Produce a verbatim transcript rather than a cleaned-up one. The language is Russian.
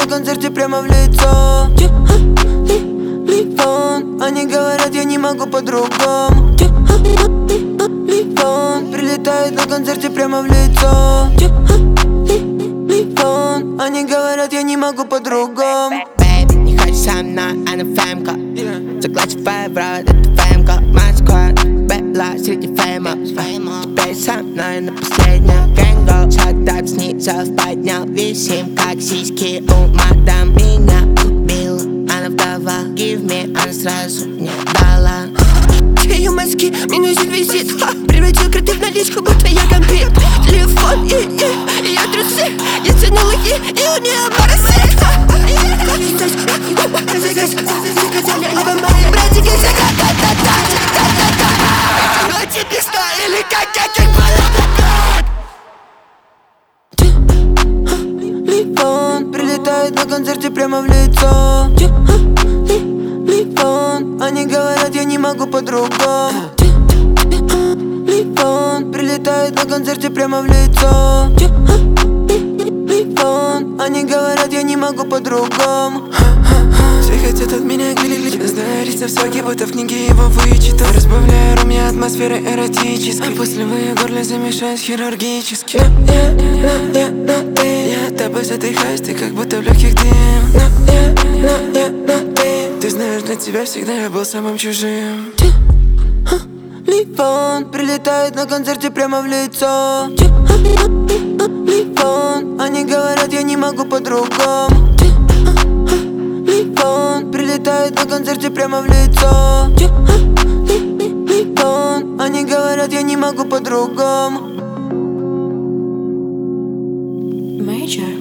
концерте прямо в лицо. Телефон, они говорят, я не могу по-другому. Телефон, прилетает на концерте прямо в лицо. Телефон, они говорят, я не могу по-другому. Baby, не хочешь со мной, а на фэмка. Заклачивай в рот, это фэмка. Москва, бэла среди фэймов. Теперь со мной на последнем гэнго. Шатап снизу поднял, висим, как сиськи у мадам. Меня убила, она вдова. Give me, она сразу не дала. Ее мозги, минусит визит. Превратил кредит в наличку, будто я гамбит. Телефон и, и, и я трусы. Я тянула и, и у нее моросит. Братики, а тебе что, или как я Телефон, прилетает на концерте прямо в лицо. Телефон, они говорят, я не могу по-другому. Телефон, прилетает на концерте прямо в лицо. Телефон, они говорят, я не могу по-другому. Все хотят от меня глядеть, знаю лица всякие, будто в книге его вычитал. Разбавляю ром я атмосферой эротической. После в ее горле замешаюсь хирургически. Но я, но я, но ты, я тобой задыхаюсь, ты как будто в легких дым. Но я, но я, но ты, ты знаешь, для тебя всегда я был самым чужим. Телефон, прилетает на концерте прямо в лицо. Телефон, они говорят, я не могу по-другому. Телефон, прилетает на концерте прямо в лицо. Телефон, они говорят, я не могу по-другому. Major.